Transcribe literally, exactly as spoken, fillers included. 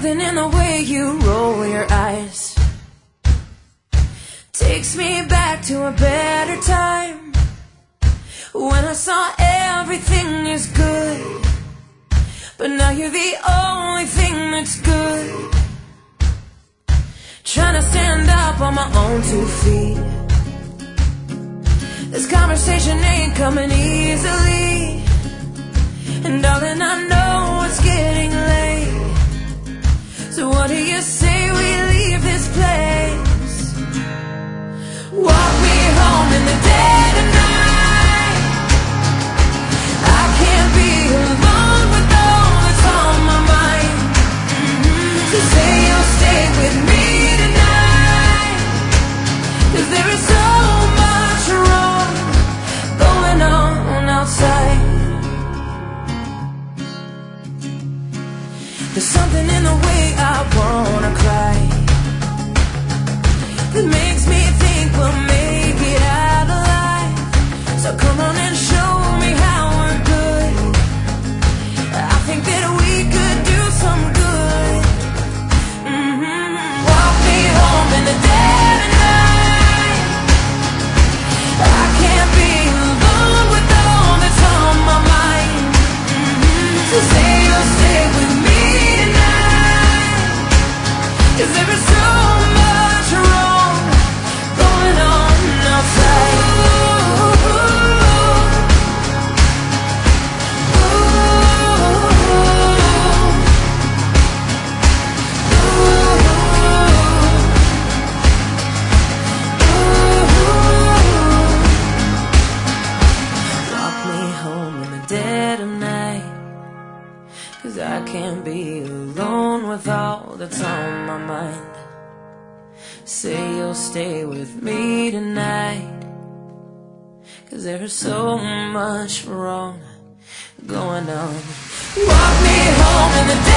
something in the way you roll your eyes takes me back to a better time, when I saw everything is good, but now you're the only thing that's good. Trying to stand up on my own two feet, this conversation ain't coming easily, and darling, I know it's getting late. So what do you say we leave this place? Walk me home in the dead of night. I can't be alone with all that's on my mind. So say you'll stay with me tonight, 'cause there is so much wrong going on outside. There's something in the way I wanna cry that makes me think we'll make it out alive. So come on and show me how we're good. I think that we could do some good. Mm-hmm. Walk me home in the dead of night. I can't be alone with all that's on my mind. Mm-hmm. So say you'll stay with me, 'cause there is so much wrong going on outside. Ooh, ooh, ooh. Walk me home in the dead of night, 'cause I can't be alone with all that's on my mind. Say you'll stay with me tonight, 'cause there's so much wrong going on. Walk me home in the day.